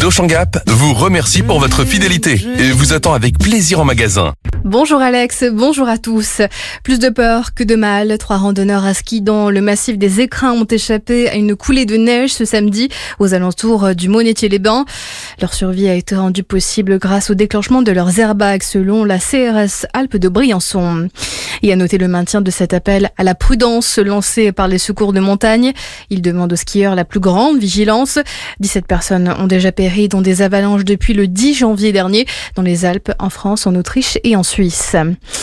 d'Auchan Gap vous remercie pour votre fidélité et vous attend avec plaisir en magasin. Bonjour Alex, bonjour à tous. Plus de peur que de mal, 3 randonneurs à ski dans le massif des Écrins ont échappé à une coulée de neige ce samedi aux alentours du Monétier-les-Bains. Leur survie a été rendue possible grâce au déclenchement de leurs airbags selon la CRS Alpes de Briançon. Et à noter le maintien de cet appel à la prudence lancé par les secours de montagne. Il demande aux skieurs la plus grande vigilance. 17 personnes ont déjà péri dans des avalanches depuis le 10 janvier dernier dans les Alpes, en France, en Autriche et en Suisse.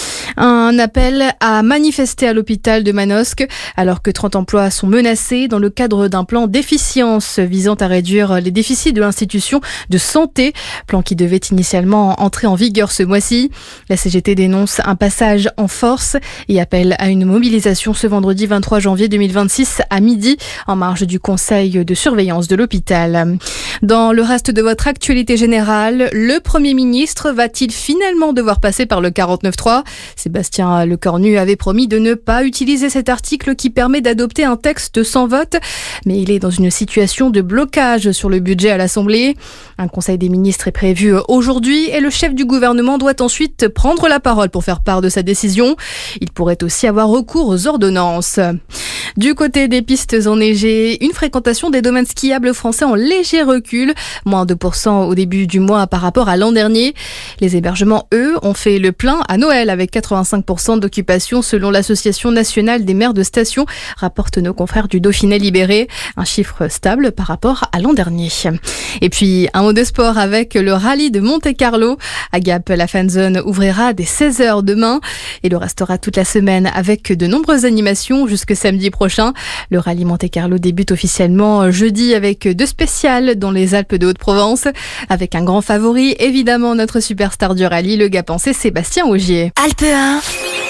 Un appel à manifester à l'hôpital de Manosque alors que 30 emplois sont menacés dans le cadre d'un plan d'efficience visant à réduire les déficits de l'institution de santé, plan qui devait initialement entrer en vigueur ce mois-ci. La CGT dénonce un passage en force et appelle à une mobilisation ce vendredi 23 janvier 2026 à midi en marge du conseil de surveillance de l'hôpital. Dans le reste de votre actualité générale, le Premier ministre va-t-il finalement devoir passer par le 49.3 ? Sébastien Lecornu avait promis de ne pas utiliser cet article qui permet d'adopter un texte sans vote, mais il est dans une situation de blocage sur le budget à l'Assemblée. Un conseil des ministres est prévu aujourd'hui et le chef du gouvernement doit ensuite prendre la parole pour faire part de sa décision. Il pourrait aussi avoir recours aux ordonnances. Du côté des pistes enneigées, une fréquentation des domaines skiables français en léger recul, moins 2% au début du mois par rapport à l'an dernier. Les hébergements, eux, ont fait le plein à Noël avec 85% d'occupation selon l'Association nationale des maires de station, rapportent nos confrères du Dauphiné Libéré, un chiffre stable par rapport à l'an dernier. Et puis, un mot de sport avec le rallye de Monte-Carlo. À Gap, la fanzone ouvrira dès 16h demain et le restera toute la semaine avec de nombreuses animations jusque samedi prochain. Le rallye Monte-Carlo débute officiellement jeudi avec 2 spéciales dans les Alpes de Haute-Provence, avec un grand favori, évidemment notre superstar du rallye, le Gapençais Sébastien Ogier. Alpe 1,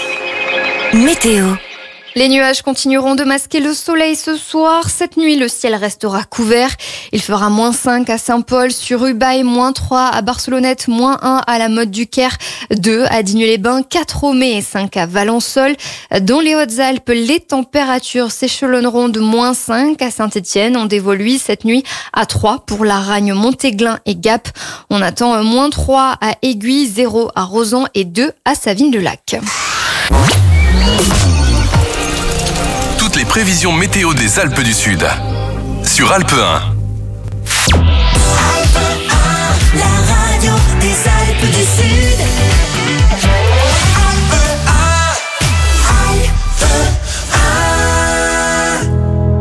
météo. Les nuages continueront de masquer le soleil ce soir. Cette nuit, le ciel restera couvert. Il fera -5 à Saint-Paul, sur Ubaye, -3 à Barcelonnette, -1 à la Motte du Caire, 2 à Digne-les-Bains, 4 au Mets et 5 à Valensole. Dans les Hautes-Alpes, les températures s'échelonneront de -5 à Saint-Étienne. On dévole, lui, cette nuit à 3 pour la Ragne, Montéglin et Gap. On attend -3 à Aiguille, 0 à Rozan et 2 à Savines-le-Lac. Toutes les prévisions météo des Alpes du Sud sur Alpe 1. Alpe 1, la radio des Alpes du Sud. Alpe 1, Alpe 1.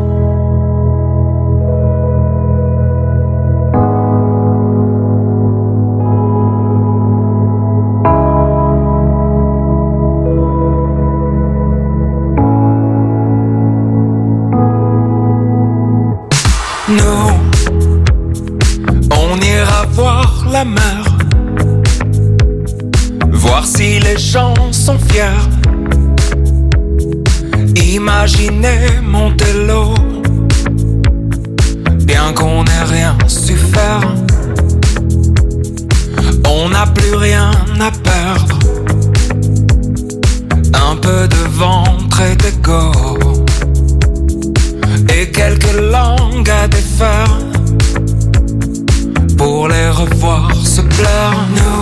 Nous, on ira voir la mer, voir si les gens sont fiers. Imaginez monter l'eau, bien qu'on n'ait rien su faire. On n'a plus rien à perdre, un peu de ventre et d'ego, et quelques langues à défaire pour les revoir se plaire.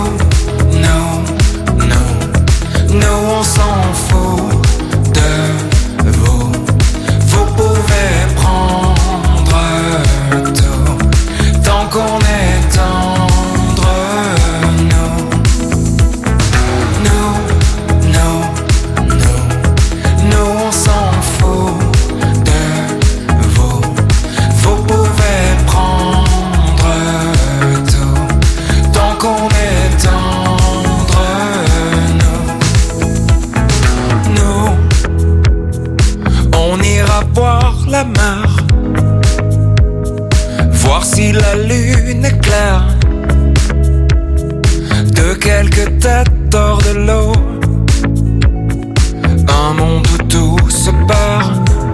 Nous on s'en fout de vous. Vous pouvez prendre tout tant qu'on est tendre. Nous on s'en fout. La mer, voir si la lune est claire, de quelques têtes hors de l'eau, un monde où tout se perd.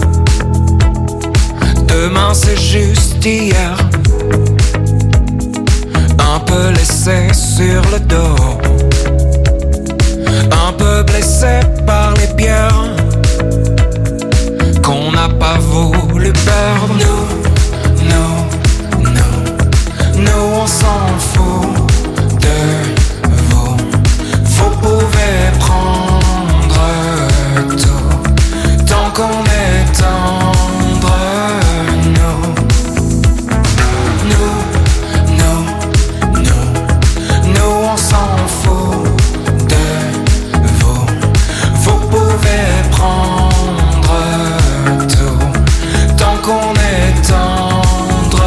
Demain c'est juste hier, un peu laissé sur le dos, un peu blessé par les pierres qu'on n'a pas voulu perdre. Nous on on s'en fout de vous. Vous pouvez prendre tout tant qu'on est tendre. Nous on s'en fout de vous. Vous pouvez prendre tout tant qu'on est tendre.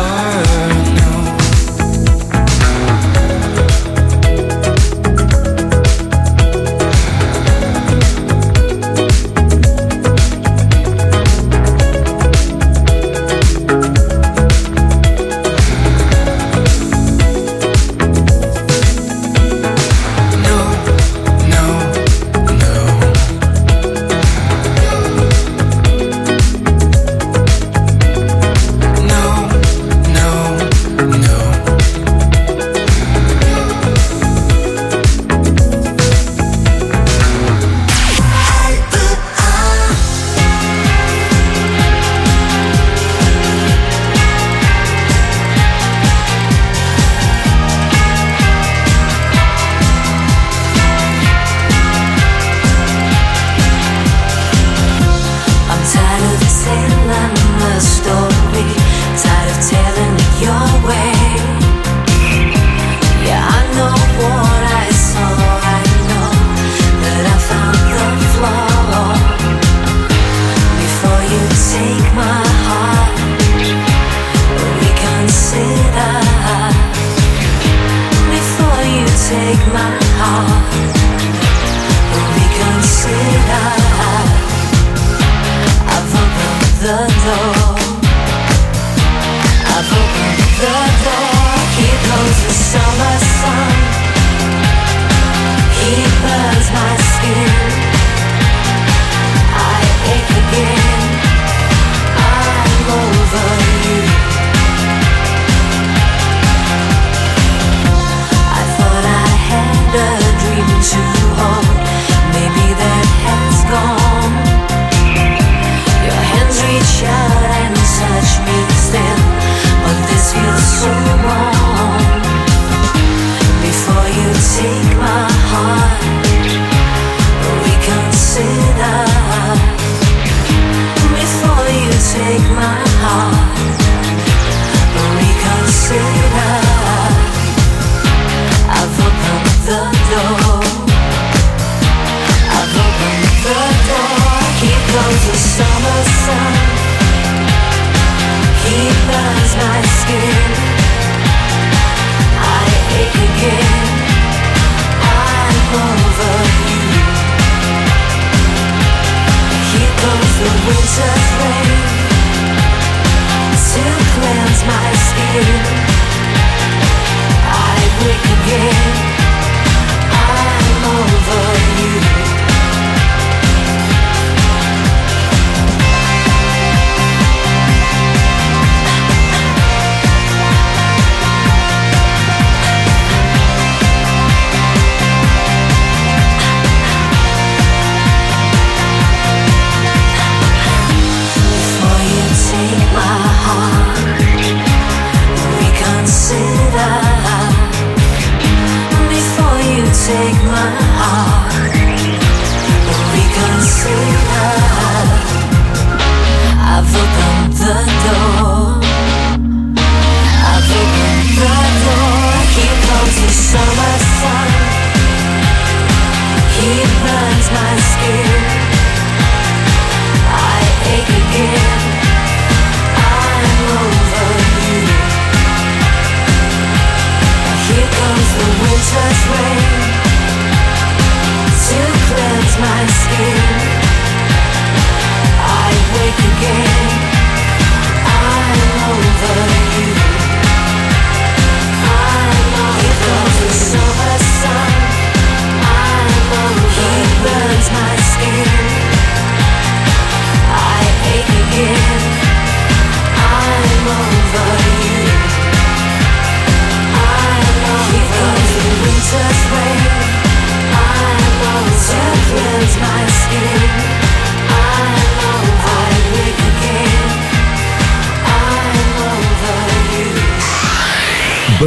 Just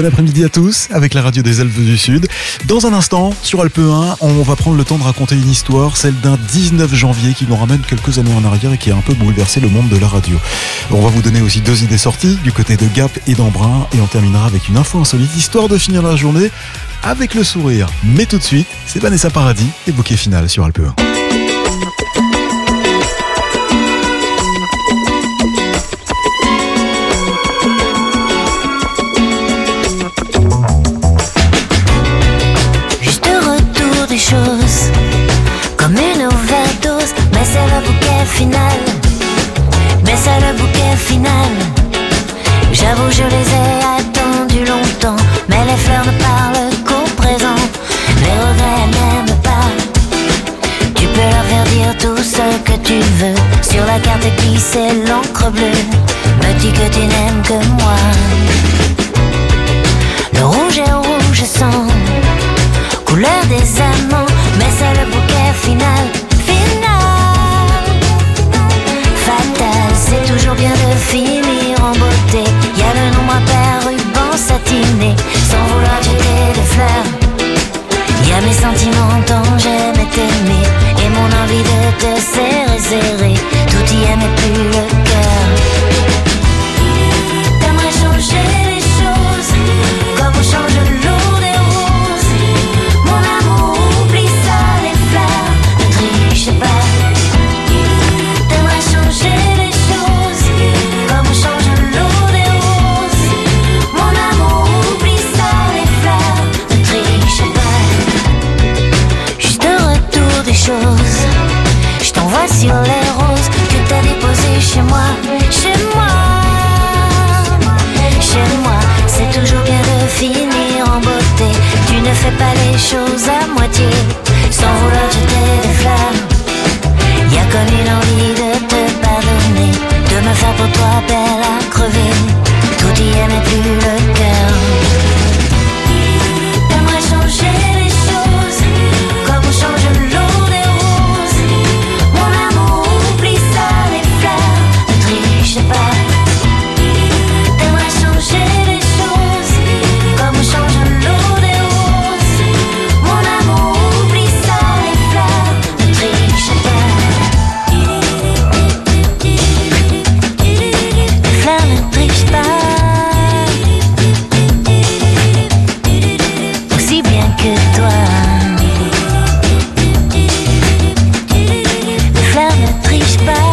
Bon après-midi à tous avec la radio des Alpes du Sud. Dans un instant, sur Alpe 1, on va prendre le temps de raconter une histoire, celle d'un 19 janvier qui nous ramène quelques années en arrière et qui a un peu bouleversé le monde de la radio. On va vous donner aussi 2 idées sorties du côté de Gap et d'Embrun et on terminera avec une info insolite, histoire de finir la journée avec le sourire. Mais tout de suite, c'est Vanessa Paradis et Bouquet Final sur Alpe 1. Des choses comme une overdose, mais c'est le bouquet final, mais c'est le bouquet final. J'avoue je les ai attendus longtemps, mais les fleurs ne parlent qu'au présent. Les regrets n'aiment pas, tu peux leur faire dire tout ce que tu veux. Sur la carte écrit c'est l'encre bleue, me dis que tu n'aimes que moi. Le rouge est rouge sang, couleur des amants, mais c'est le bouquet final, final. Fatal, c'est toujours bien de finir en beauté. Y'a le nombre impair, ruban satiné, sans vouloir jeter des fleurs. Y'a mes sentiments dont j'aimais t'aimer, et mon envie de te serrer. Tout y est mais plus le cœur. T'aimerais changer les choses, comme on change l'eau des roses. Mon amour, oublie ça, les fleurs, ne triche pas. T'aimerais changer les choses, comme on change l'eau des roses. Mon amour, oublie ça, les fleurs, ne triche pas. Juste un retour des choses, je t'envoie sur les roses que t'as déposées chez moi. Chez moi, chez moi, c'est toujours bien de finir en beauté. Tu ne fais pas les choses à moitié, sans vouloir jeter des fleurs. Y'a comme une envie de te pardonner, de me faire pour toi belle à crever. Tout y est mais plus le cœur. T'aimerais changer les choses, comme on change l'eau des roses. Mon amour, oublie ça, les fleurs, ne triche pas. T'aimerais changer les choses, comme on change l'eau des roses. Mon amour, oublie ça, les fleurs, ne triche pas. Les fleurs ne trichent pas, aussi bien que toi. Les fleurs ne trichent pas.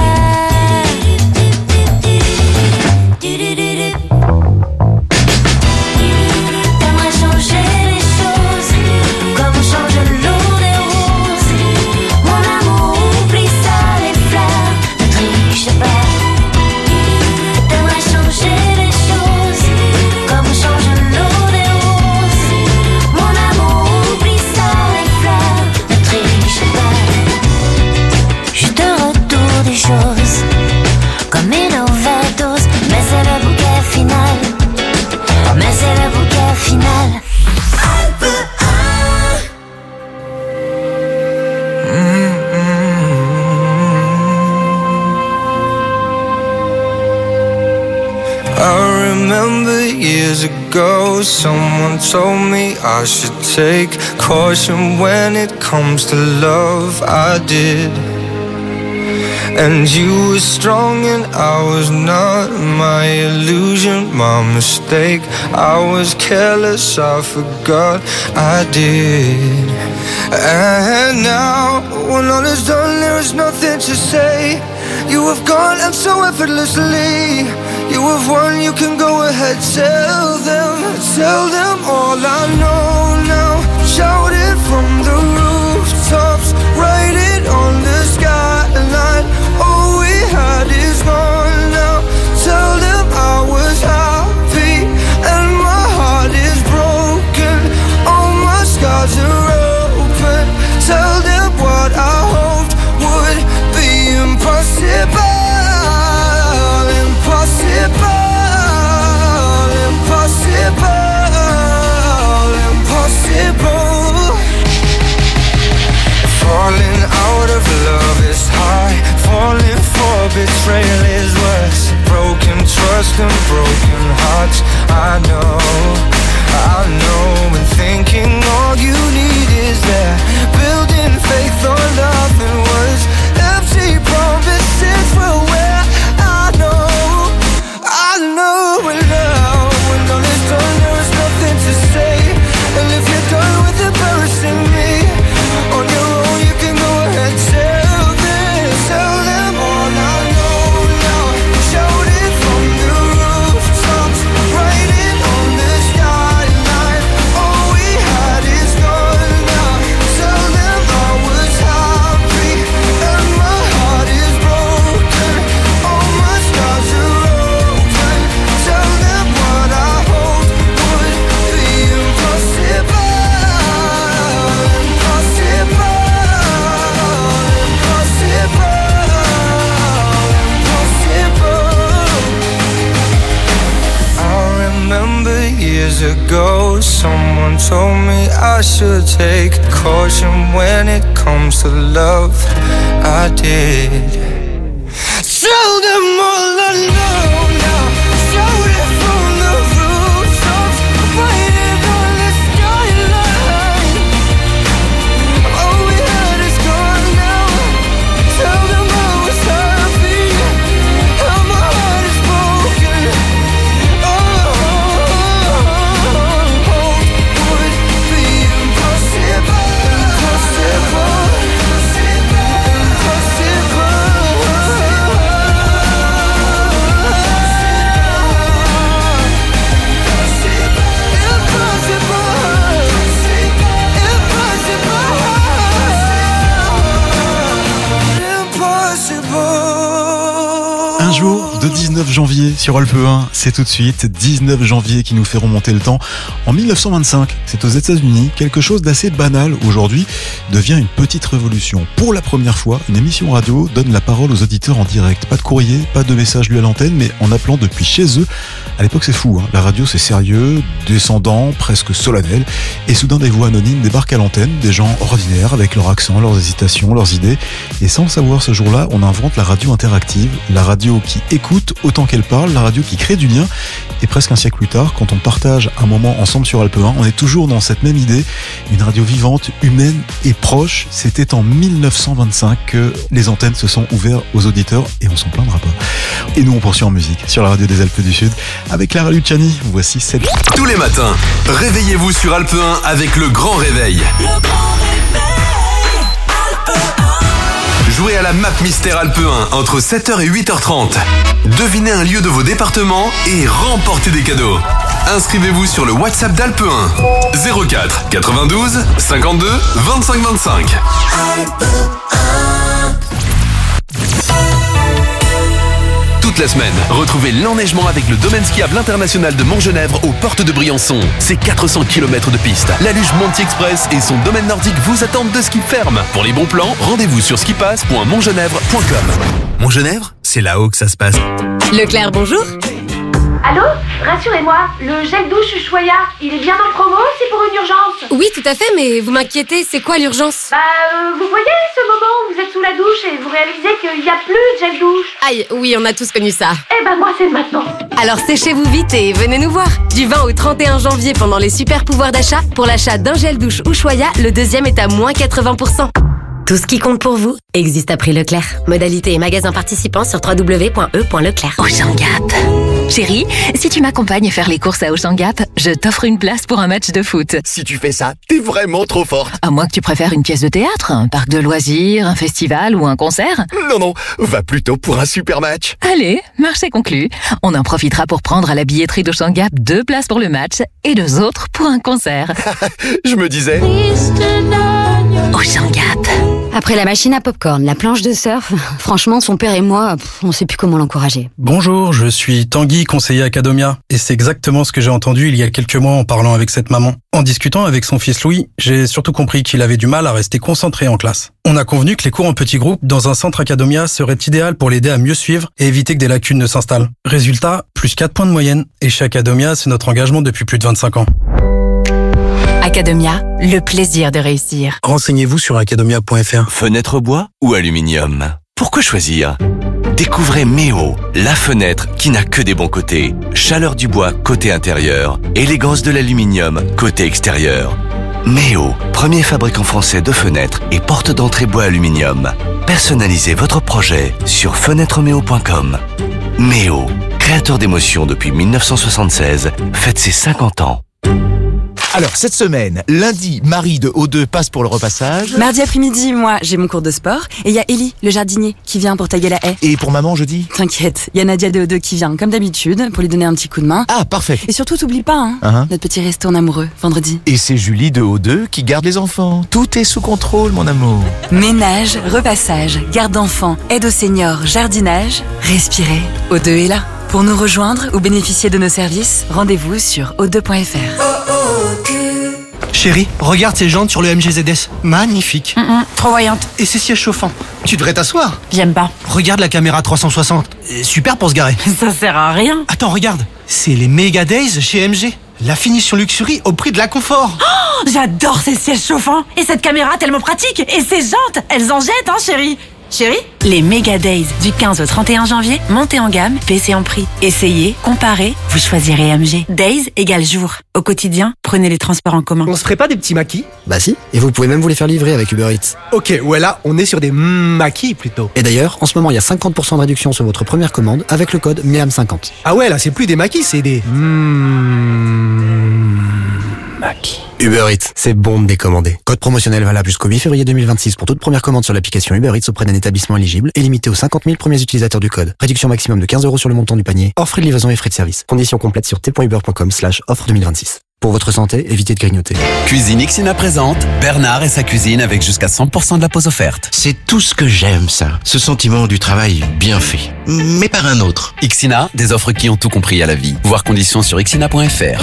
T'aimerais changer les choses, comme on change l'eau des roses. Mon amour, oublie ça, les fleurs, ne triche pas. T'aimerais changer les choses, comme on change l'eau des roses. Mon amour, oublie ça, les fleurs, ne triche pas. Juste un retour des choses, comme une overdose, mais c'est le bouquet final, mais c'est le bouquet final. I remember years ago, someone told me I should take caution when it comes to love. I did. And you were strong and I was not. My illusion, my mistake. I was careless, I forgot I did. And now, when all is done, there is nothing to say. You have gone and so effortlessly. You have won, you can go ahead, tell them all I know now. Shout it from the rooftops, write it on the skyline. All we had is gone now. Tell them I was happy and my heart is broken. All my scars are open. Tell them what I hoped would be impossible. Impossible, impossible. someone told me I should take caution when it comes to love. I did. Tell them all I know now. Shout it from the rooftops. Write it on the skyline. All we had is gone now. Tell them I was happy. How my heart is broken. Would be impossible. Un jour de 19 janvier sur Alpe 1, c'est tout de suite 19 janvier qui nous fait remonter le temps. En 1925, c'est aux États-Unis, quelque chose d'assez banal aujourd'hui devient une petite révolution. Pour la première fois, une émission radio donne la parole aux auditeurs en direct. Pas de courrier, pas de message lu à l'antenne, mais en appelant depuis chez eux. À l'époque, c'est fou, hein. La radio, c'est sérieux, descendant, presque solennel. Et soudain, des voix anonymes débarquent à l'antenne, des gens ordinaires avec leur accent, leurs hésitations, leurs idées. Et sans le savoir, ce jour-là, on invente la radio interactive, la radio qui écoute autant qu'elle parle, la radio qui crée du lien. Et presque un siècle plus tard, quand on partage un moment ensemble sur Alpe 1, on est toujours dans cette même idée, une radio vivante, humaine et proche. C'était en 1925 que les antennes se sont ouvertes aux auditeurs et on s'en plaindra pas. Et nous, on poursuit en musique sur la radio des Alpes du Sud avec Clara Luciani. Voici cette... Tous les matins, réveillez-vous sur Alpe 1 avec le grand réveil. Le grand réveil, Alpe 1. Jouez à la map Mystère Alpe 1 entre 7h et 8h30. Devinez un lieu de vos départements et remportez des cadeaux. Inscrivez-vous sur le WhatsApp d'Alpe 1 04 92 52 25 25. Alpe 1. Toute la semaine, retrouvez l'enneigement avec le domaine skiable international de Montgenèvre aux portes de Briançon. C'est 400 km de piste. La luge Monty Express et son domaine nordique vous attendent de ski ferme. Pour les bons plans, rendez-vous sur skipass.montgenèvre.com. Montgenèvre, c'est là-haut que ça se passe. Leclerc, bonjour. Allô? Rassurez-moi, le gel douche Ushuaïa, il est bien en promo, c'est pour une urgence? Oui, tout à fait, mais vous m'inquiétez, c'est quoi l'urgence? Vous voyez ce moment où vous êtes sous la douche et vous réalisez qu'il n'y a plus de gel douche? Aïe, oui, on a tous connu ça. Moi c'est maintenant. Alors séchez-vous vite et venez nous voir. Du 20 au 31 janvier pendant les super pouvoirs d'achat, pour l'achat d'un gel douche Ushuaïa, le deuxième est à moins 80%. Tout ce qui compte pour vous existe à prix Leclerc. Modalité et magasin participants sur www.e.leclerc. Auchan Gap. Chérie, si tu m'accompagnes faire les courses à Auchan Gap, je t'offre une place pour un match de foot. Si tu fais ça, t'es vraiment trop forte. À moins que tu préfères une pièce de théâtre, un parc de loisirs, un festival ou un concert. Non, va plutôt pour un super match. Allez, marché conclu. On en profitera pour prendre à la billetterie d'Auchan Gap 2 places pour le match et 2 autres pour un concert. Je me disais... Auchan Gap. Après la machine à popcorn, la planche de surf, franchement, son père et moi, on sait plus comment l'encourager. Bonjour, je suis Tanguy, conseiller Academia, et c'est exactement ce que j'ai entendu il y a quelques mois en parlant avec cette maman. En discutant avec son fils Louis, j'ai surtout compris qu'il avait du mal à rester concentré en classe. On a convenu que les cours en petits groupes dans un centre Academia seraient idéal pour l'aider à mieux suivre et éviter que des lacunes ne s'installent. Résultat, plus 4 points de moyenne, et chez Academia, c'est notre engagement depuis plus de 25 ans. Academia, le plaisir de réussir. Renseignez-vous sur academia.fr. Fenêtre bois ou aluminium? Pourquoi choisir? Découvrez Méo, la fenêtre qui n'a que des bons côtés. Chaleur du bois côté intérieur, élégance de l'aluminium côté extérieur. Méo, premier fabricant français de fenêtres et porte d'entrée bois aluminium. Personnalisez votre projet sur fenêtremeo.com. Méo, créateur d'émotions depuis 1976, fête ses 50 ans. Alors, cette semaine, lundi, Marie de O2 passe pour le repassage. Mardi après-midi, moi, j'ai mon cours de sport. Et il y a Ellie, le jardinier, qui vient pour taguer la haie. Et pour maman, jeudi? T'inquiète, il y a Nadia de O2 qui vient, comme d'habitude, pour lui donner un petit coup de main. Ah, parfait. Et surtout, t'oublies pas, notre petit resto en amoureux, vendredi. Et c'est Julie de O2 qui garde les enfants. Tout est sous contrôle, mon amour. Ménage, repassage, garde d'enfants, aide aux seniors, jardinage. Respirez, O2 est là. Pour nous rejoindre ou bénéficier de nos services, rendez-vous sur o2.fr. Chérie, regarde ces jantes sur le MG ZS. Magnifique. Trop voyante. Et ces sièges chauffants. Tu devrais t'asseoir. J'aime pas. Regarde la caméra 360. Super pour se garer. Ça sert à rien. Attends, regarde. C'est les Mega Days chez MG. La finition luxury au prix de la confort. Oh, j'adore ces sièges chauffants. Et cette caméra tellement pratique. Et ces jantes, elles en jettent, hein, chérie. Chérie ? Les Mega Days du 15 au 31 janvier, montez en gamme, baissez en prix. Essayez, comparez, vous choisirez AMG. Days égale jour. Au quotidien, prenez les transports en commun. On se ferait pas des petits maquis ? Bah si, et vous pouvez même vous les faire livrer avec Uber Eats. Ok, ouais là, on est sur des maquis plutôt. Et d'ailleurs, en ce moment, il y a 50% de réduction sur votre première commande avec le code MEAM50. Ah ouais, là, c'est plus des maquis, c'est des maquis. Uber Eats, c'est bon de décommander. Code promotionnel valable jusqu'au 8 février 2026 pour toute première commande sur l'application Uber Eats auprès d'un établissement éligible et limité aux 50 000 premiers utilisateurs du code. Réduction maximum de 15 € sur le montant du panier, hors frais de livraison et frais de service. Conditions complètes sur t.uber.com/offre 2026. Pour votre santé, évitez de grignoter. Cuisine Ixina présente Bernard et sa cuisine avec jusqu'à 100% de la pause offerte. C'est tout ce que j'aime, ça. Ce sentiment du travail bien fait. Mais par un autre. Ixina, des offres qui ont tout compris à la vie. Voir conditions sur ixina.fr.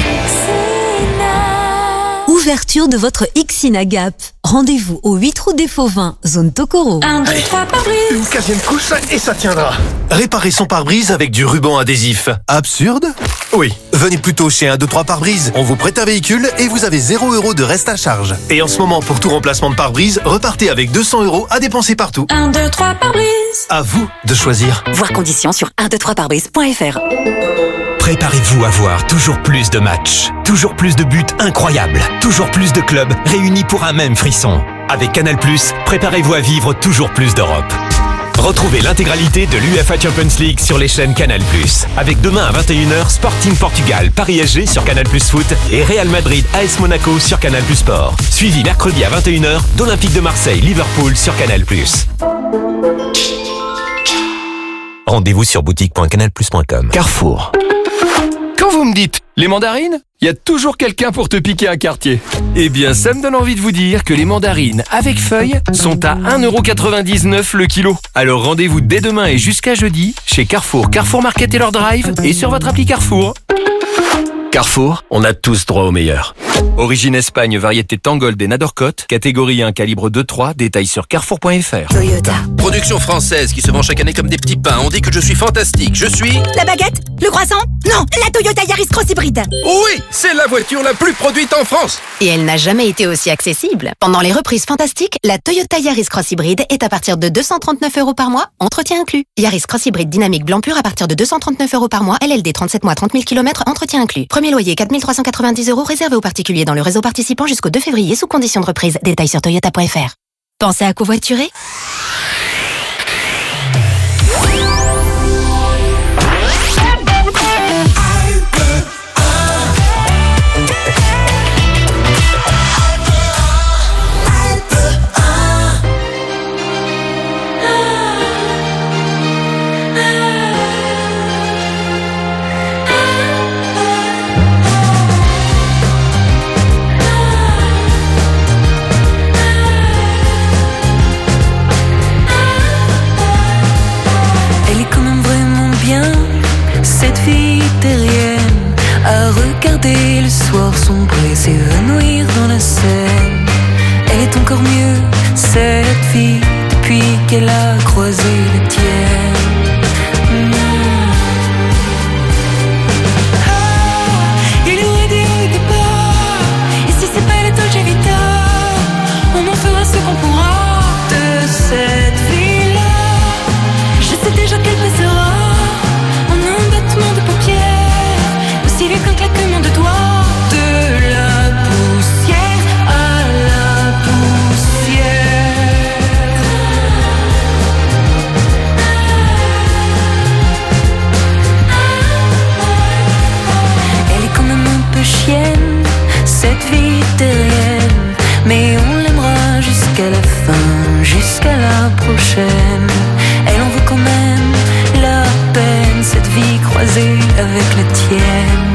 Ouverture de votre Ixina Gap. Rendez-vous au 8 route des Fauvins, zone Tokoro. 1, 2, 3 pare-brise. Une 15e couche et ça tiendra. Réparer son pare-brise avec du ruban adhésif. Absurde ? Oui. Venez plutôt chez 1, 2, 3 pare-brise. On vous prête un véhicule et vous avez 0 € de reste à charge. Et en ce moment, pour tout remplacement de pare-brise, repartez avec 200 € à dépenser partout. 1, 2, 3 pare-brise. À vous de choisir. Voir conditions sur 123parbrise.fr. Préparez-vous à voir toujours plus de matchs, toujours plus de buts incroyables, toujours plus de clubs réunis pour un même frisson. Avec Canal+, préparez-vous à vivre toujours plus d'Europe. Retrouvez l'intégralité de l'UEFA Champions League sur les chaînes Canal+. Avec demain à 21h, Sporting Portugal, Paris SG sur Canal+ Foot et Real Madrid AS Monaco sur Canal+ Sport. Suivi mercredi à 21h d'Olympique de Marseille, Liverpool sur Canal+. Rendez-vous sur boutique.canalplus.com. Carrefour. Quand vous me dites les mandarines, il y a toujours quelqu'un pour te piquer un quartier. Eh bien, ça me donne envie de vous dire que les mandarines avec feuilles sont à 1,99 € le kilo. Alors rendez-vous dès demain et jusqu'à jeudi chez Carrefour, Carrefour Market et leur drive et sur votre appli Carrefour. Carrefour, on a tous droit au meilleur. Origine Espagne, variété Tangold et Nadorcote, catégorie 1, calibre 2-3, détails sur carrefour.fr. Toyota. Production française qui se vend chaque année comme des petits pains. On dit que je suis fantastique. Je suis... La baguette? Le croissant? Non, la Toyota Yaris Cross Hybride. Oui, c'est la voiture la plus produite en France. Et elle n'a jamais été aussi accessible. Pendant les reprises fantastiques, la Toyota Yaris Cross Hybride est à partir de 239 € par mois, entretien inclus. Yaris Cross Hybride dynamique blanc pur à partir de 239 € par mois, LLD 37 mois, 30 000 km, entretien inclus. Premier loyer 4 390 € réservé aux particuliers dans le réseau participant jusqu'au 2 février sous condition de reprise. Détails sur toyota.fr. Pensez à covoiturer? À regarder le soir sombrer, s'évanouir dans la Seine. Elle est encore mieux, cette fille, depuis qu'elle a croisé la tienne. Il y aurait des hauts et des bas, et si c'est pas la Dolce Vita, on en fera ce qu'on pourra de cette vie-là. Je sais déjà qu'elle passera en un battement de paupières, aussi vite qu'un claquement de doigts. De la poussière à la poussière. Elle est quand même un peu chienne, cette vie terrienne, mais on l'aimera jusqu'à la fin, jusqu'à la prochaine. Elle en vaut quand même la peine, cette vie croisée avec la tienne.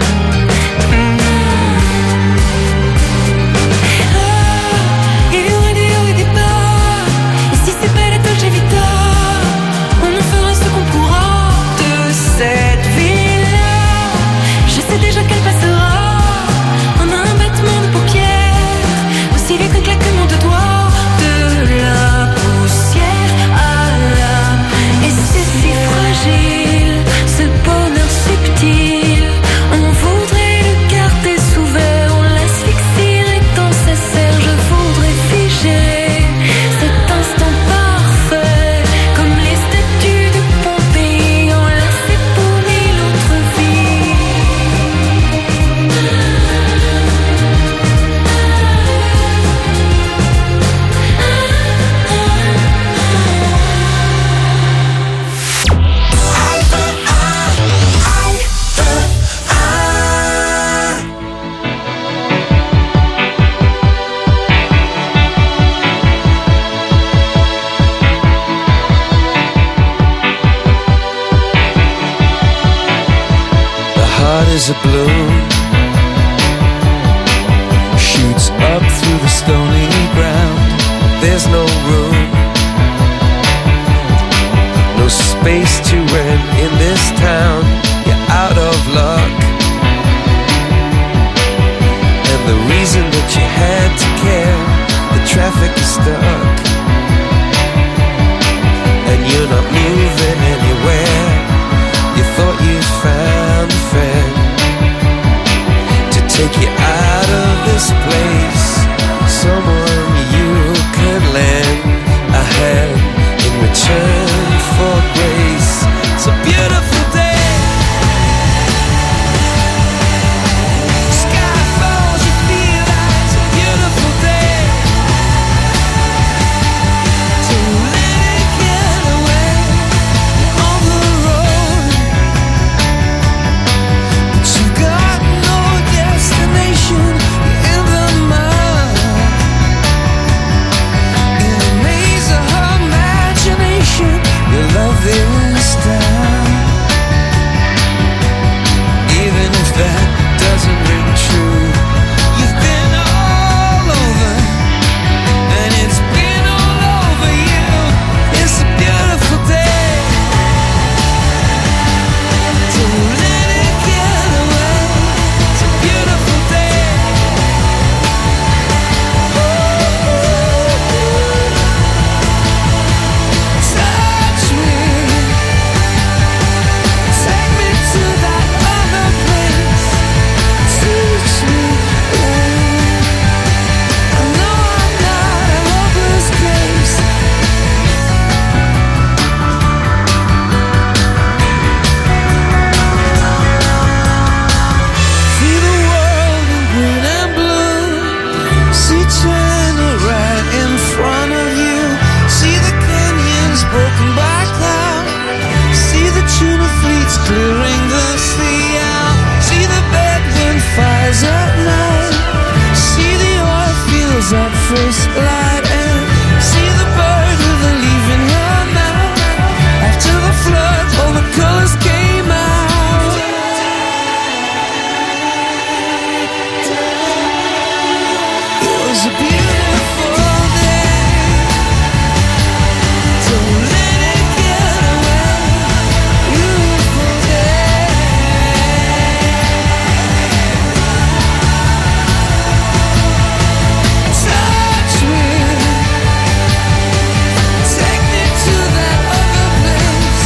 Il y aurait des hauts et des bas, et si c'est pas la Dolce Vita, on en fera ce qu'on pourra de cette vie-là. Je sais déjà qu'elle passera en un battement de paupières, aussi vite qu'un claquement de doigts. De la poussière à la... Et c'est si fragile, ce bonheur subtil, on voudrait is a bloom, shoots up through the stony ground. There's no room, no space to rent in this town. You're out of luck, and the reason that you had to care, the traffic is stuck, and you're not moving anywhere. You thought you found a friend to take you out of this place, someone you could lend a hand in return for grace. It's a beautiful day. Sky falls, you feel like it's a beautiful day. To let it get away on the road, but you've got no destination. You're in the mud, in a maze of her imagination. Your love is down, even if that doesn't ring true. You've been all over, and it's been all over you. It's a beautiful day. So let it get away. It's a beautiful day. Touch me, take me to that other place. Teach me, I know I'm not a hopeless case. See the world in green and blue. See China right in front of you. See the canyons broken by cloud. See the tuna fleets clearing the sea out. See the bedroom fires at night. See the oil fields at first light. And see the bird with a leaf in her mouth. After the flood, all the colors came out. It was a beautiful day. Don't let it get away. Beautiful day. Touch me, take me to that other place.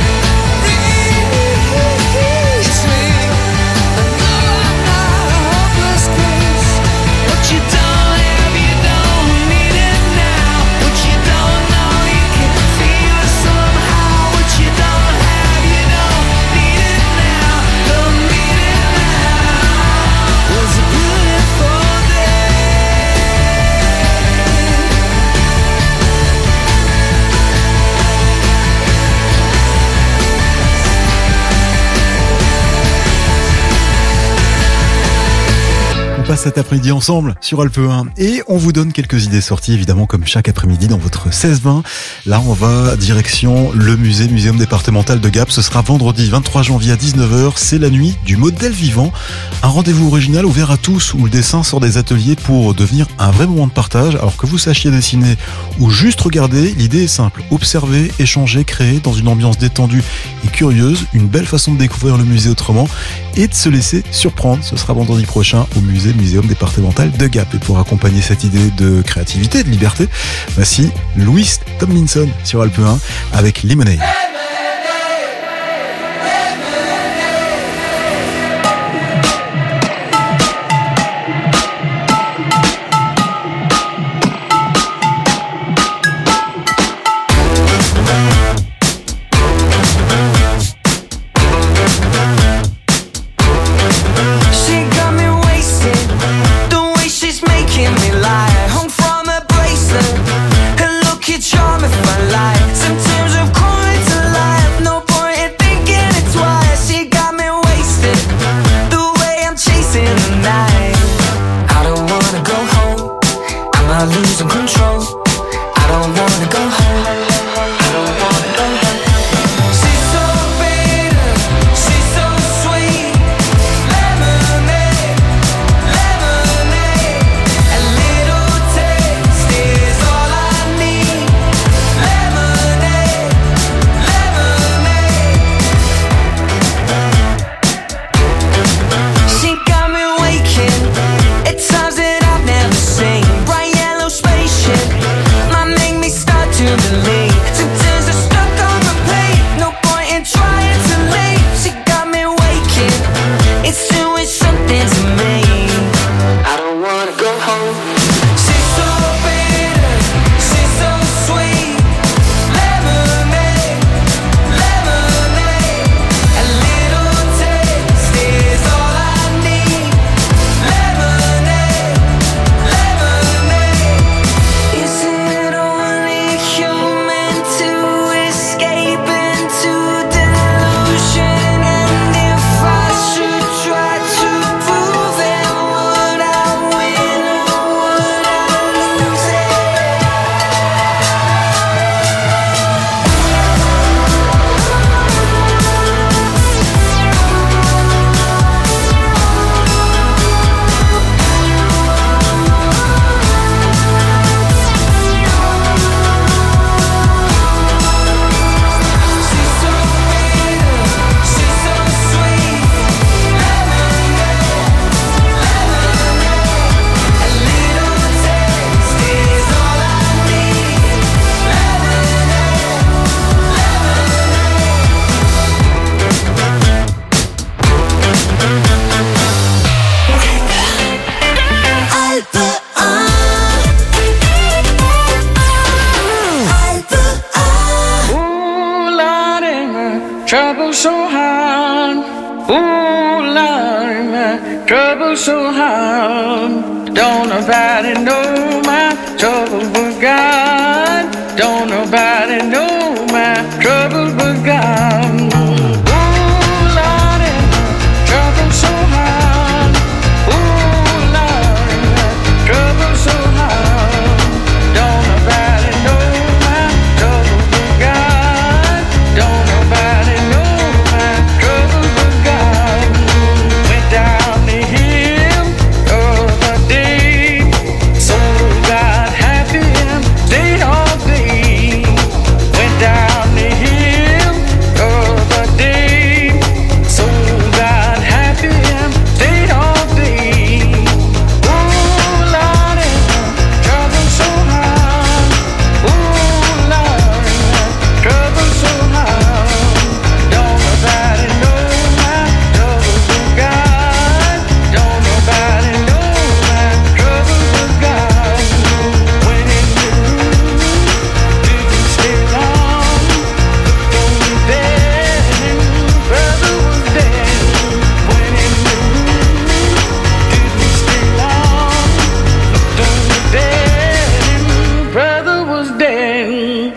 Reach me, I know I'm not a hopeless case. What you don't have, you don't need it now. What you don't know, you can feel it somehow. What you don't have, you don't need it now. Don't need it now. It was a beautiful day. On passe cet après-midi ensemble sur Alpe 1 et on vous donne quelques idées sorties, évidemment, comme chaque après-midi dans votre 16-20. Là, on va direction le muséum départemental de Gap. Ce sera vendredi 23 janvier à 19h. C'est la nuit du modèle vivant. Un rendez-vous original ouvert à tous où le dessin sort des ateliers pour devenir un vrai moment de partage. Alors que vous sachiez dessiner ou juste regarder, l'idée est simple. Observer, échanger, créer dans une ambiance détendue et curieuse. Une belle façon de découvrir le musée autrement et de se laisser surprendre. Ce sera vendredi prochain au muséum départemental de Gap. Et pour accompagner cette idée de créativité, de liberté, voici Louis Tomlinson sur Alpe 1 avec Lemonade. She got me wasted, the way she's making me lie. Hung from a bracelet, her look, you charm if I lie. Sometimes I'm calling to life, no point in thinking it twice. She got me wasted, the way I'm chasing the night. I don't wanna go home, am I losing control? I don't wanna go home, I don't wanna go home. She's so bitter, she's so sweet. trouble so hard. Ooh, Lord, my trouble so hard. Don't nobody know my trouble but God. Don't nobody know my trouble but God. Ooh, Lord, my trouble so hard. Ooh, Lord, my trouble so hard. Don't nobody know my trouble but God. Don't nobody know my trouble but God. Went down the hill the other day, so got happy and stayed all day. Went down the hill the other day, so got happy and stayed all day. Ooh, Lord, trouble so hard. Ooh, Lord, trouble so hard. Don't nobody know my trouble but God. Don't nobody know my trouble but God. When in the room, didn't stay long. Looked only then, brother was dead. When in the room, didn't stay long. Looked only then, brother was dead.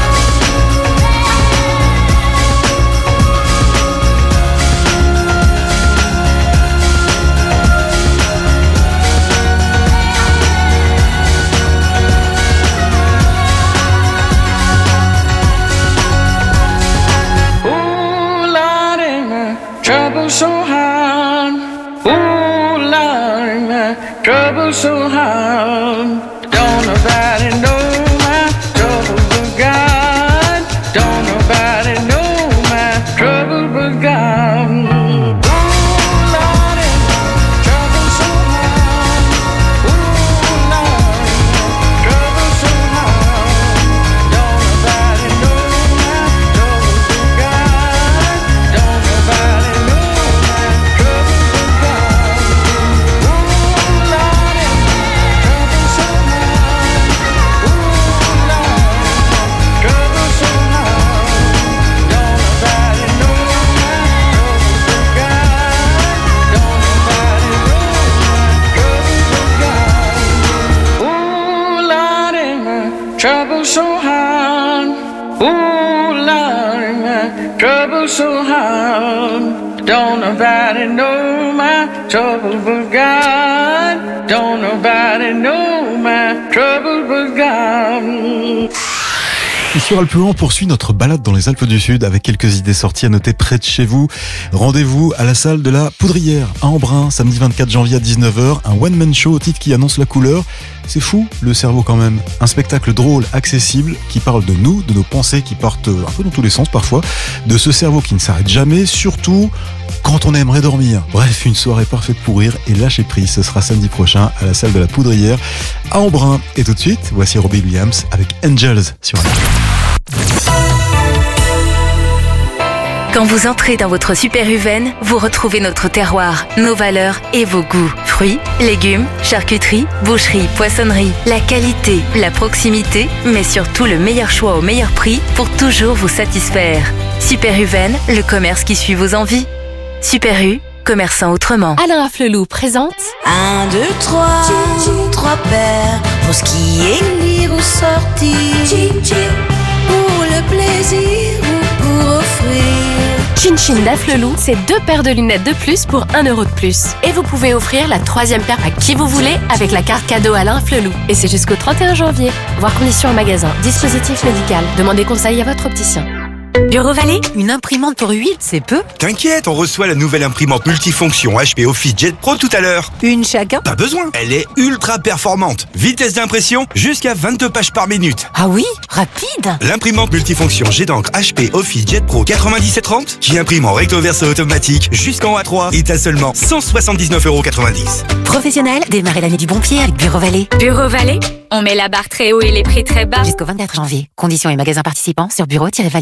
Ooh, Lordy, my trouble so hard. Ooh, Lordy, my trouble so hard. Don't nobody know my trouble but God. Don't nobody know my trouble but God. Ooh, Lordy, my trouble so hard. Ooh, Lordy, my trouble so hard. Don't nobody know my trouble but God. Don't nobody know my trouble but God. Ooh, Lordy, my trouble so hard. Ooh, Lordy, my trouble so hard. Don't nobody know my trouble but God. Don't nobody know my trouble but God. Ooh, Lordy, my trouble so hard. Ooh, Lordy, my trouble so hard. Don't nobody know my trouble but God. Don't nobody know my trouble but God. Et sur Alpe 1, on poursuit notre balade dans les Alpes du Sud avec quelques idées sorties à noter près de chez vous. Rendez-vous à la salle de la Poudrière à Embrun, samedi 24 janvier à 19h. Un one-man show au titre qui annonce la couleur. C'est fou, le cerveau quand même. Un spectacle drôle, accessible, qui parle de nous, de nos pensées qui partent un peu dans tous les sens parfois, de ce cerveau qui ne s'arrête jamais, surtout quand on aimerait dormir. Bref, une soirée parfaite pour rire et lâcher prise. Ce sera samedi prochain à la salle de la Poudrière à Embrun. Et tout de suite, voici Robbie Williams avec Angels sur Alpe. Quand vous entrez dans votre Super Uven, vous retrouvez notre terroir, nos valeurs et vos goûts. Fruits, légumes, charcuterie, boucherie, poissonnerie. La qualité, la proximité, mais surtout le meilleur choix au meilleur prix pour toujours vous satisfaire. Super Uven, le commerce qui suit vos envies. Super U, commerçant autrement. Alain Afflelou présente 1, 2, 3, 3 paires pour skier, lire ou sortir, pour le plaisir ou pour offrir. Chin Chin d'Afflelou, c'est 2 paires de lunettes de plus pour 1 euro de plus. Et vous pouvez offrir la 3e paire à qui vous voulez avec la carte cadeau Alain Afflelou. Et c'est jusqu'au 31 janvier. Voir conditions en magasin. Dispositif médical. Demandez conseil à votre opticien. Bureau Vallée, une imprimante pour 8, c'est peu. T'inquiète, on reçoit la nouvelle imprimante multifonction HP OfficeJet Pro tout à l'heure. Une chacun? Pas besoin, elle est ultra performante. Vitesse d'impression, jusqu'à 22 pages par minute. Ah oui, rapide. L'imprimante multifonction jet d'encre HP OfficeJet Pro 9730, qui imprime en recto verso automatique jusqu'en A3, est à seulement 179,90 €. Professionnel, démarrez l'année du bon pied avec Bureau Vallée. Bureau Vallée, on met la barre très haut et les prix très bas. Jusqu'au 24 janvier. Conditions et magasins participants sur bureau-vallée.fr.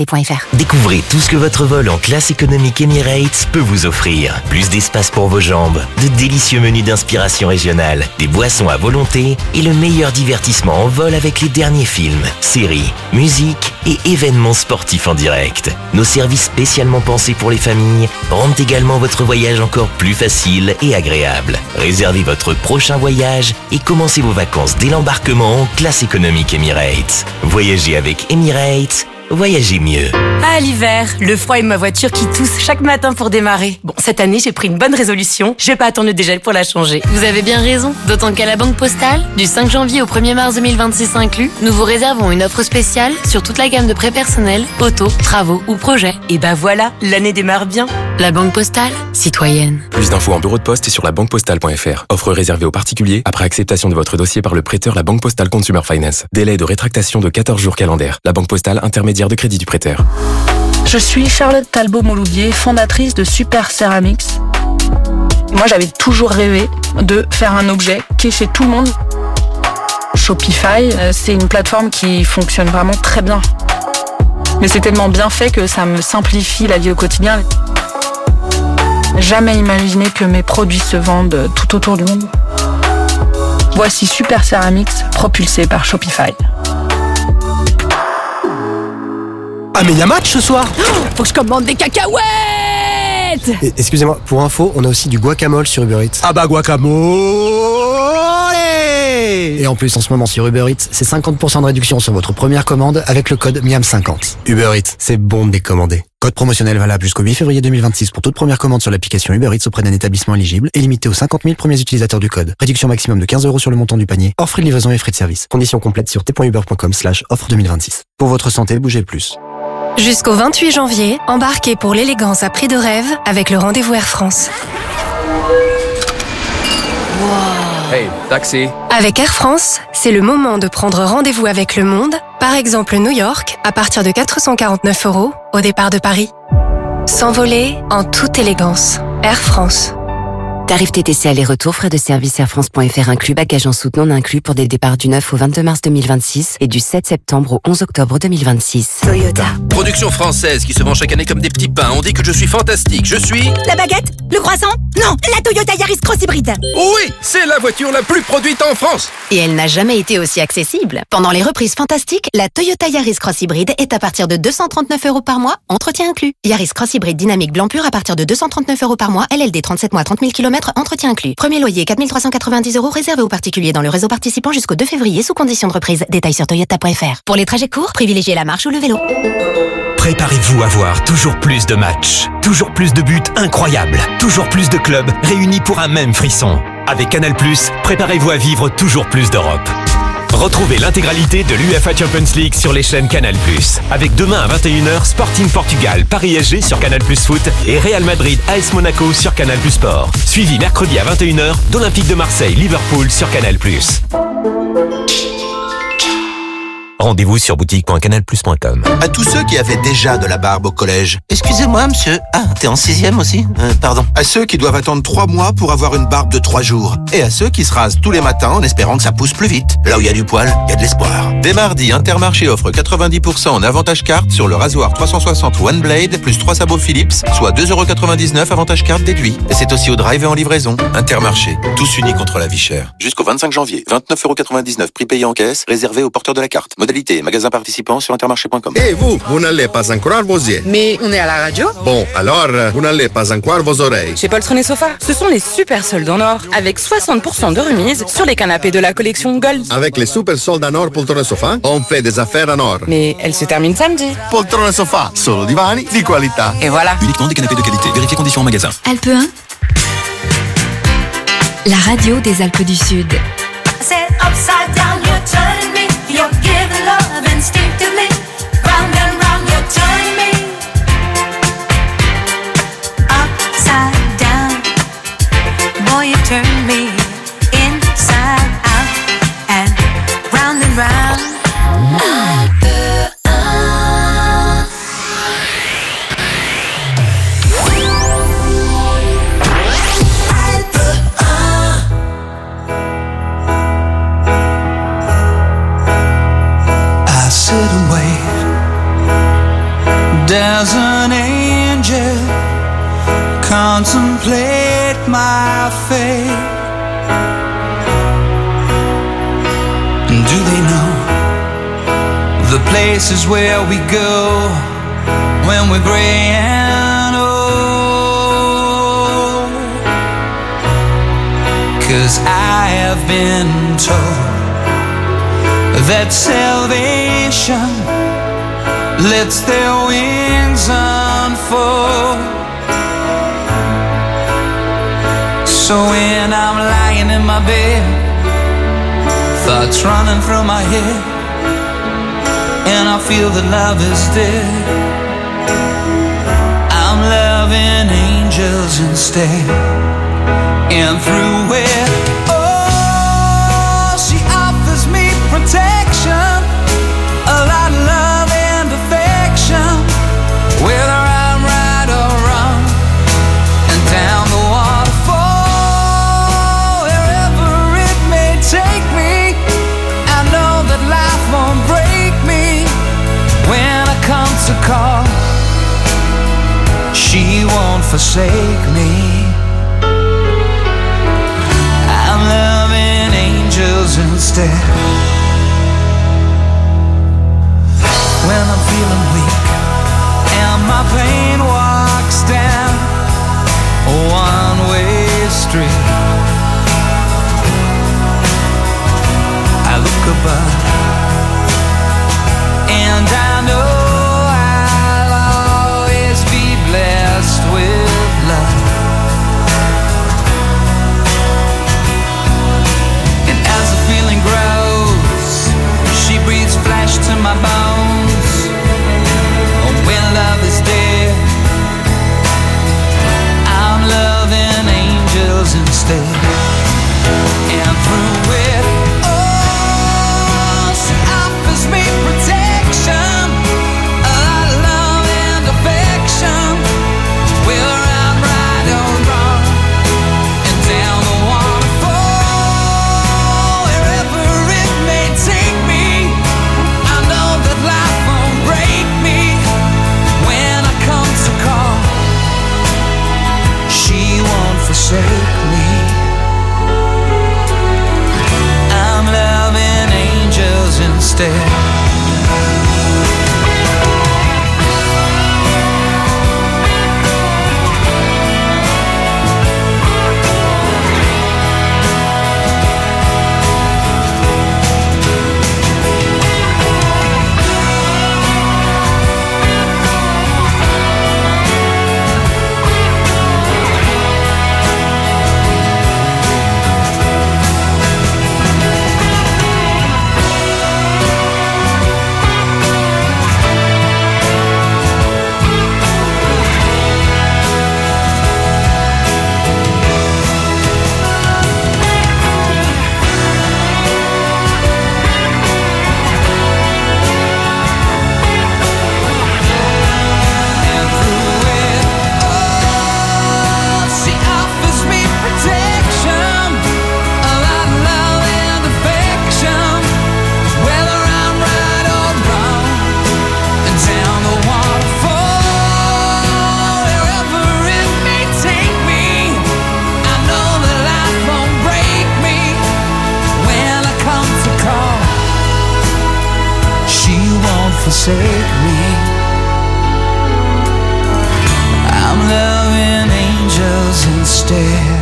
Découvrez tout ce que votre vol en classe économique Emirates peut vous offrir. Plus d'espace pour vos jambes, de délicieux menus d'inspiration régionale, des boissons à volonté et le meilleur divertissement en vol avec les derniers films, séries, musique et événements sportifs en direct. Nos services spécialement pensés pour les familles rendent également votre voyage encore plus facile et agréable. Réservez votre prochain voyage et commencez vos vacances dès l'embarquement en classe économique Emirates. Voyagez avec Emirates, voyagez mieux. Ah, l'hiver, le froid et ma voiture qui tousse chaque matin pour démarrer. Bon, cette année, j'ai pris une bonne résolution. Je vais pas attendre le dégel pour la changer. Vous avez bien raison, d'autant qu'à la Banque Postale, du 5 janvier au 1er mars 2026 inclus, nous vous réservons une offre spéciale sur toute la gamme de prêts personnels, auto, travaux ou projets. Et bah voilà, l'année démarre bien. La Banque Postale, citoyenne. Plus d'infos en bureau de poste et sur labanquepostale.fr. Offre réservée aux particuliers après acceptation de votre dossier par le prêteur La Banque Postale Consumer Finance. Délai de rétractation de 14 jours calendaires. La Banque Postale, intermédiaire de crédit du prêteur. Je suis Charlotte Talbot-Mouloubier, fondatrice de Super Ceramics. Moi, j'avais toujours rêvé de faire un objet qui est chez tout le monde. Shopify, c'est une plateforme qui fonctionne vraiment très bien. Mais c'est tellement bien fait que ça me simplifie la vie au quotidien. Jamais imaginé que mes produits se vendent tout autour du monde. Voici Super Ceramics, propulsé par Shopify. Ah mais y a match ce soir. Faut que je commande des cacahuètes. Excusez-moi, pour info, on a aussi du guacamole sur Uber Eats. Ah bah guacamole. Et en plus, en ce moment sur Uber Eats, c'est 50% de réduction sur votre première commande avec le code MIAM50. Uber Eats, c'est bon de décommander. Code promotionnel valable jusqu'au 8 février 2026 pour toute première commande sur l'application Uber Eats auprès d'un établissement éligible et limité aux 50 000 premiers utilisateurs du code. Réduction maximum de 15 € sur le montant du panier, hors frais de livraison et frais de service. Conditions complètes sur t.uber.com/offre 2026. Pour votre santé, bougez le plus. Jusqu'au 28 janvier, embarquez pour l'élégance à prix de rêve avec le rendez-vous Air France. Hey, taxi. Avec Air France, c'est le moment de prendre rendez-vous avec le monde, par exemple New York, à partir de 449 € au départ de Paris. S'envoler en toute élégance. Air France. Tarif TTC aller-retour, frais de service airfrance.fr inclus, bagages en soute non inclus pour des départs du 9 au 22 mars 2026 et du 7 septembre au 11 octobre 2026. Toyota. Production française qui se vend chaque année comme des petits pains. On dit que je suis fantastique. Je suis... La baguette? Le croissant? Non, la Toyota Yaris Cross Hybrid. Oui, c'est la voiture la plus produite en France. Et elle n'a jamais été aussi accessible. Pendant les reprises fantastiques, la Toyota Yaris Cross Hybrid est à partir de 239 € par mois, entretien inclus. Yaris Cross Hybrid dynamique blanc pur à partir de 239 € par mois, LLD 37 mois, 30 000 km, entretien inclus. Premier loyer 4 390 € réservé aux particuliers dans le réseau participant jusqu'au 2 février sous condition de reprise. Détails sur toyota.fr. Pour les trajets courts, privilégiez la marche ou le vélo. Préparez-vous à voir toujours plus de matchs, toujours plus de buts incroyables, toujours plus de clubs réunis pour un même frisson. Avec Canal+, préparez-vous à vivre toujours plus d'Europe. Retrouvez l'intégralité de l'UEFA Champions League sur les chaînes Canal+. Avec demain à 21h, Sporting Portugal, Paris SG sur Canal+ Foot et Real Madrid AS Monaco sur Canal+ Sport. Suivi mercredi à 21h d'Olympique de Marseille, Liverpool sur Canal+. Rendez-vous sur boutique.canalplus.com. À tous ceux qui avaient déjà de la barbe au collège. Excusez-moi, monsieur. Ah, t'es en 6e aussi pardon. À ceux qui doivent attendre 3 mois pour avoir une barbe de 3 jours. Et à ceux qui se rasent tous les matins en espérant que ça pousse plus vite. Là où il y a du poil, il y a de l'espoir. Dès mardi, Intermarché offre 90% en avantage carte sur le rasoir 360 One Blade plus 3 sabots Philips, soit 2,99 € avantage carte déduit. Et c'est aussi au drive et en livraison. Intermarché, tous unis contre la vie chère. Jusqu'au 25 janvier, 29,99 € prix payé en caisse, réservé aux porteurs de la carte. Modalité, magasin participant sur intermarché.com. Et vous n'allez pas encore vos yeux. Mais on est à la radio. Bon, alors, vous n'allez pas encore vos oreilles. Chez Poltron et Sofa, ce sont les super soldes en or, avec 60% de remise sur les canapés de la collection Gold. Avec les super soldes en or Poltron et Sofa, on fait des affaires en or. Mais elle se termine samedi. Poltron et Sofa, solo divani di qualità. Et voilà. Uniquement des canapés de qualité. Vérifiez conditions en magasin. Alpe 1, la radio des Alpes du Sud. Instinctively, round and round, you're turning me upside down. Boy, you turn me inside out and round and round. Does an angel contemplate my fate? Do they know the places where we go when we're gray and old? 'Cause I have been told that salvation lets their wings unfold. So when I'm lying in my bed, thoughts running through my head, and I feel that love is dead, I'm loving angels instead. And through it, oh, she offers me protection, a lot of love and affection, whether I'm right or wrong, and down the waterfall, wherever it may take me, I know that life won't break me when I come to call. She won't forsake me. I'm loving angels instead. When I'm feeling weak and my pain walks down a one-way street, I look above and I know I'll always be blessed with love. And as the feeling grows, she breathes flesh to my bones. When love is dead, I'm loving angels instead. And through it, oh, she offers me protection, a lot of love and affection, whether I'm right or wrong, and down the waterfall, wherever it may take me, I know that life won't break me when I come to call. She won't forsake me. I'm loving angels instead. Forsake me. I'm loving angels instead.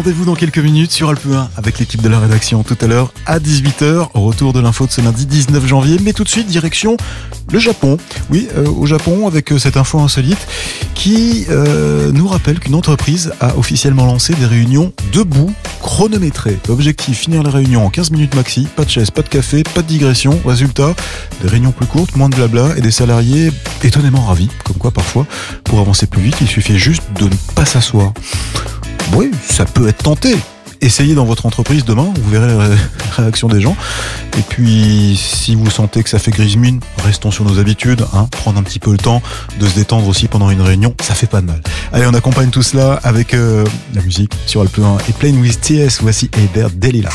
Rendez-vous dans quelques minutes sur Alpe 1 avec l'équipe de la rédaction tout à l'heure à 18h. Retour de l'info de ce lundi 19 janvier. Mais tout de suite, direction le Japon. Oui, au Japon avec cette info insolite qui nous rappelle qu'une entreprise a officiellement lancé des réunions debout chronométrées. Objectif, finir la réunion en 15 minutes maxi. Pas de chaise, pas de café, pas de digression. Résultat, des réunions plus courtes, moins de blabla et des salariés étonnamment ravis. Comme quoi, parfois, pour avancer plus vite, il suffit juste de ne pas s'asseoir. Oui, ça peut être tenté. Essayez dans votre entreprise demain, vous verrez la réaction des gens. Et puis, si vous sentez que ça fait grise mine, restons sur nos habitudes. Prendre un petit peu le temps de se détendre aussi pendant une réunion, ça fait pas de mal. Allez, on accompagne tout cela avec la musique sur Alpe 1 et Playing with TS. Voici Eder Delila.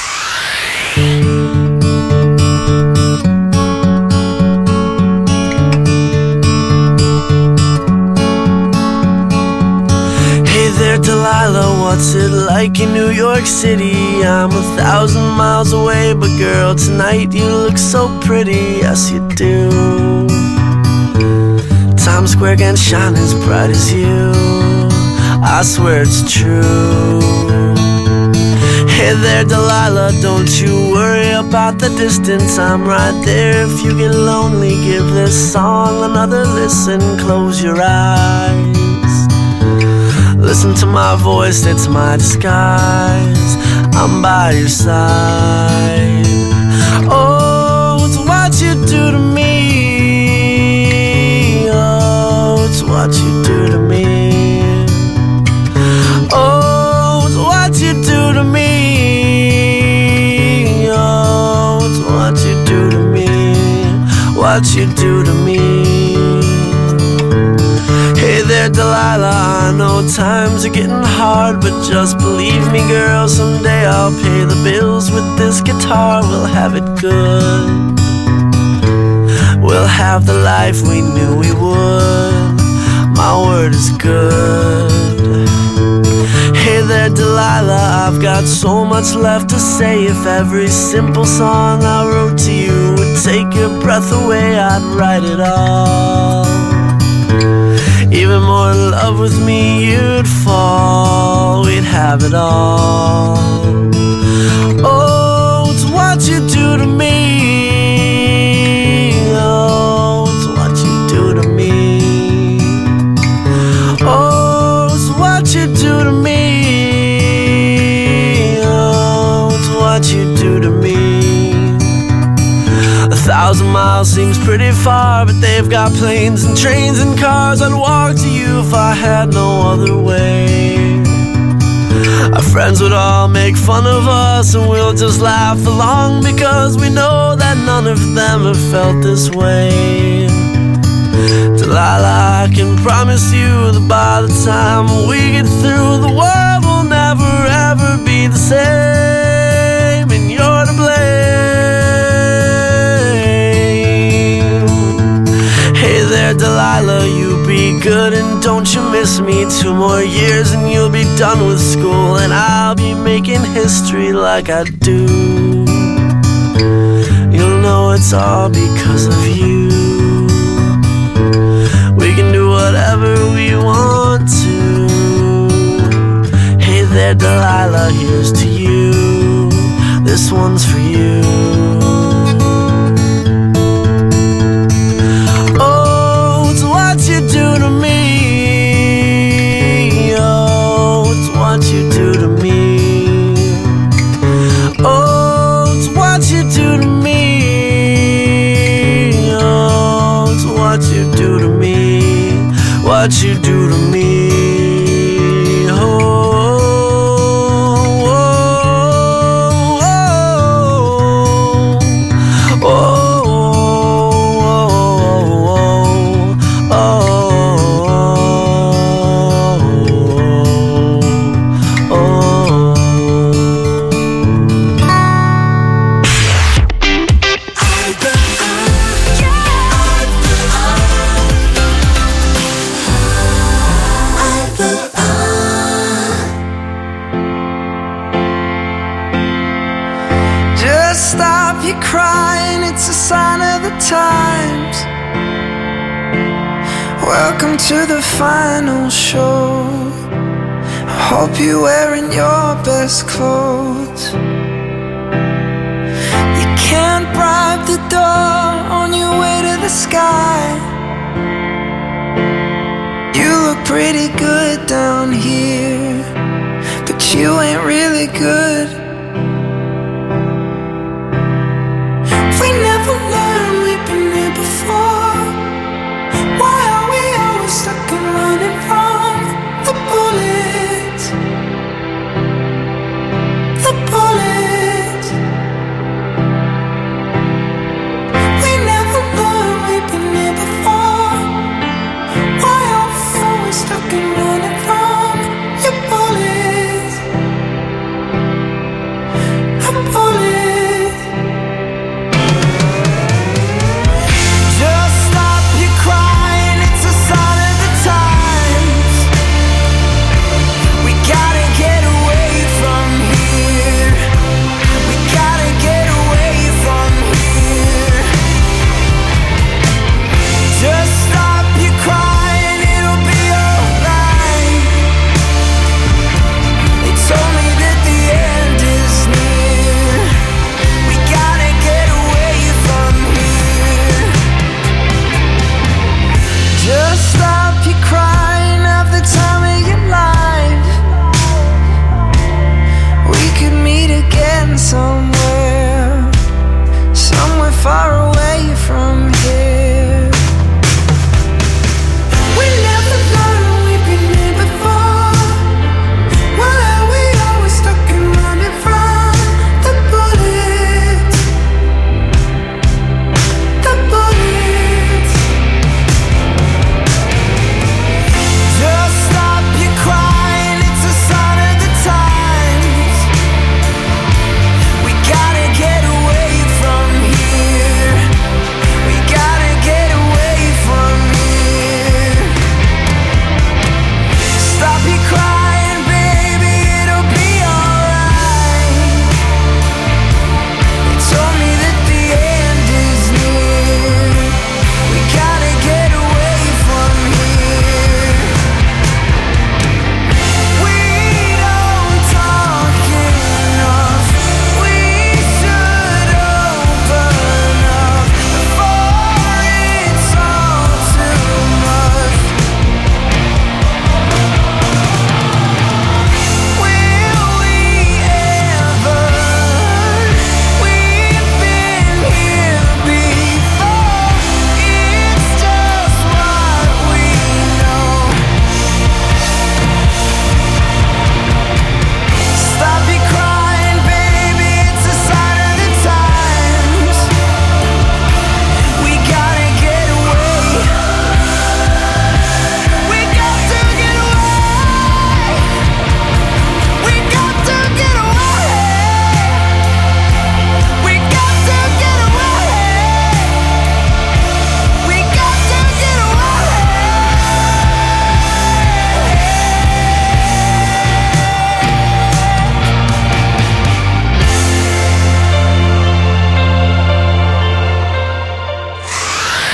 Delilah, what's it like in New York City? I'm 1,000 miles away, but girl, tonight you look so pretty, yes you do. Times Square can shine as bright as you, I swear it's true. Hey there Delilah, don't you worry about the distance, I'm right there. If you get lonely, give this song another listen, close your eyes. Listen to my voice, it's my disguise, I'm by your side. Oh, it's what you do to me. Oh, it's what you do to me. Oh, it's what you do to me. Oh, it's what you do to me. What you do to me. Hey there Delilah, I know times are getting hard, but just believe me girl, someday I'll pay the bills with this guitar. We'll have it good, we'll have the life we knew we would, my word is good. Hey there Delilah, I've got so much left to say. If every simple song I wrote to you would take your breath away, I'd write it all. Even more in love with me you'd fall, we'd have it all. Oh, it's what you do to me. Oh, it's what you do to me. Oh, it's what you do to me. Oh, it's what you do to me. 1,000 miles seems pretty far, but they've got planes and trains and cars. I'd walk to you if I had no other way. Our friends would all make fun of us and we'll just laugh along, because we know that none of them have felt this way. Delilah, I can promise you that by the time we get through, the world will never ever be the same, and you're to blame. Hey there Delilah, you be good and don't you miss me. 2 more years and you'll be done with school, and I'll be making history like I do. You'll know it's all because of you. We can do whatever we want to. Hey there Delilah, here's to you, this one's for you. What you do to me. Oh, it's what you do to me. Oh, it's what you do to me. What you do to me. Welcome to the final show. Hope you're wearing your best clothes. You can't bribe the door on your way to the sky. You look pretty good down here, but you ain't really good